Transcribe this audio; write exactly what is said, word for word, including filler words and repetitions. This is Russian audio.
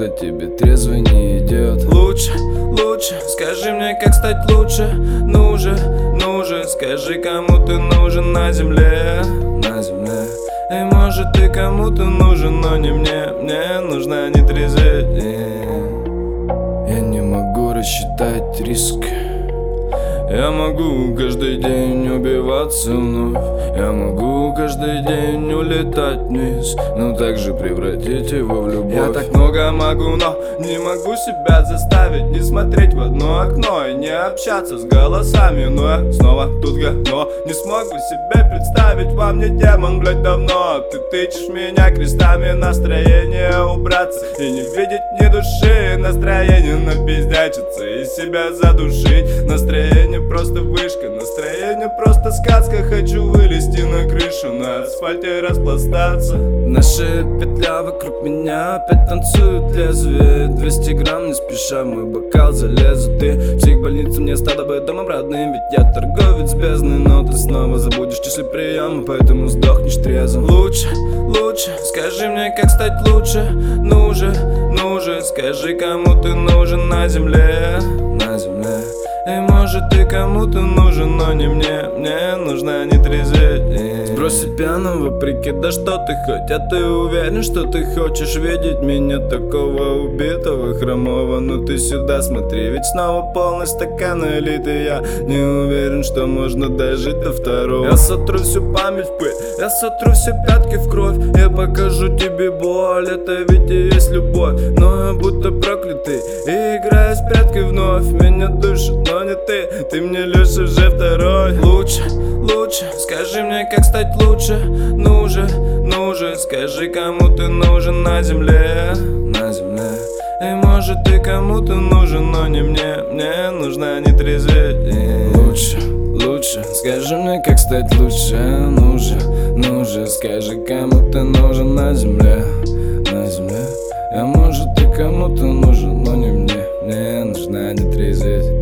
что тебе трезвый не идет. Лучше, лучше, скажи мне, как стать лучше. Ну же, ну же, скажи, кому ты нужен на земле. На земле. И может ты кому-то нужен, но не мне. Мне нужна не трезветь. Я не могу рассчитать риск. Я могу каждый день убиваться вновь. Я могу каждый день улетать вниз, но также превратить его в любовь. Я так много могу, но не могу себя заставить не смотреть в одно окно и не общаться с голосами. Но я снова тут говно. Не смог бы себе представить, во мне демон, блять, давно. Ты тычешь меня крестами, настроение убраться и не видеть ни души. Настроение напиздячиться и себя задушить. Настроение просто вышка, настроение просто сказка. Хочу вылезти на крышу, на асфальте распластаться. Наша петля вокруг меня опять танцует лезвие. Двести грамм не спеша, мой бокал залезу. Ты психбольницу мне стало бы домом родным. Ведь я торговец бездны, но ты снова забудешь часы приема, поэтому сдохнешь трезвым. Лучше, лучше, скажи мне, как стать лучше. Ну же, ну же, скажи, кому ты нужен на земле. На земле. И может ты кому-то нужен, но не мне. Мне нужна не трезветь. Сбрось пьяного, прикидай, что ты хоть. А ты уверен, что ты хочешь видеть меня такого убитого, хромого? Ну ты сюда смотри, ведь снова полный стакан элиты. Я не уверен, что можно дожить до второго. Я сотру всю память в пыль, я сотру все пятки в кровь. Я покажу тебе боль, это ведь и есть любовь. Но я будто проклятый и играю с пряткой вновь. Меня душит, но не ты, ты мне Леша уже второй. Лучше, лучше, скажи мне, как стать лучше. Ну же, ну же, скажи, кому ты нужен на земле. На земле. И может ты кому-то нужен, но не мне. Мне нужна не трезветь. Лучше, лучше, скажи мне, как стать лучше. Ну же, ну же, скажи, кому ты нужен на земле. На земле. А может ты кому-то нужен, но не мне. Мне нужна не трезветь.